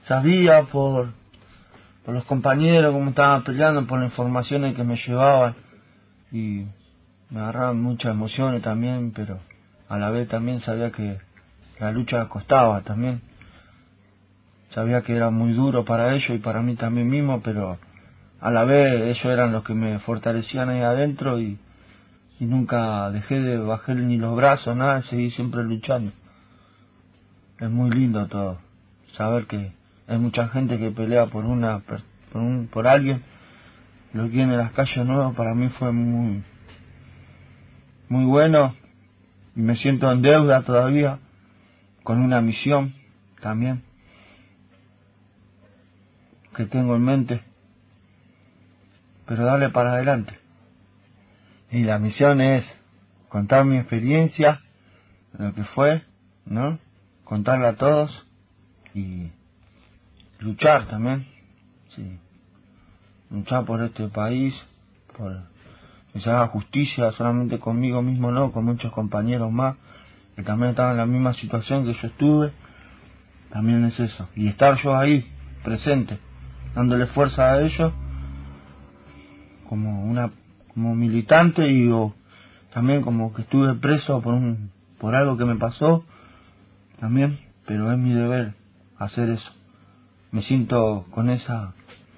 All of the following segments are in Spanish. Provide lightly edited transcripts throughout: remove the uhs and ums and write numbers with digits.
sabía por los compañeros cómo estaban peleando, por las informaciones que me llevaban, y me agarraban muchas emociones también, pero a la vez también sabía que la lucha costaba también. Sabía que era muy duro para ellos y para mí también mismo, pero a la vez ellos eran los que me fortalecían ahí adentro, y nunca dejé de bajar ni los brazos, nada, seguí siempre luchando. Es muy lindo todo, saber que hay mucha gente que pelea por alguien. Lo que en las calles nuevas para mí fue muy bueno, y me siento en deuda todavía con una misión también que tengo en mente, pero darle para adelante. Y la misión es contar mi experiencia, lo que fue, ¿no? Contarla a todos y luchar también, sí. Luchar por este país, por que se haga justicia, solamente conmigo mismo no, con muchos compañeros más que también estaban en la misma situación que yo estuve. También es eso, y estar yo ahí, presente, dándole fuerza a ellos, como militante, y también como que estuve preso por algo que me pasó también, pero es mi deber hacer eso. Me siento con esa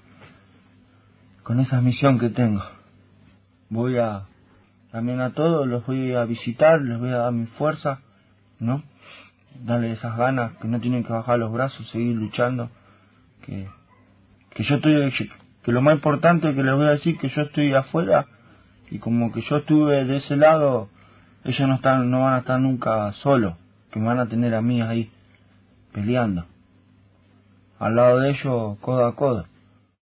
misión que tengo. Voy también a todos los voy a visitar, les voy a dar mi fuerza, ¿no? Darle esas ganas, que no tienen que bajar los brazos, seguir luchando, que lo más importante que les voy a decir, que yo estoy afuera, y como que yo estuve de ese lado, ellos no van a estar nunca solos, que me van a tener a mí ahí, peleando, al lado de ellos, codo a codo.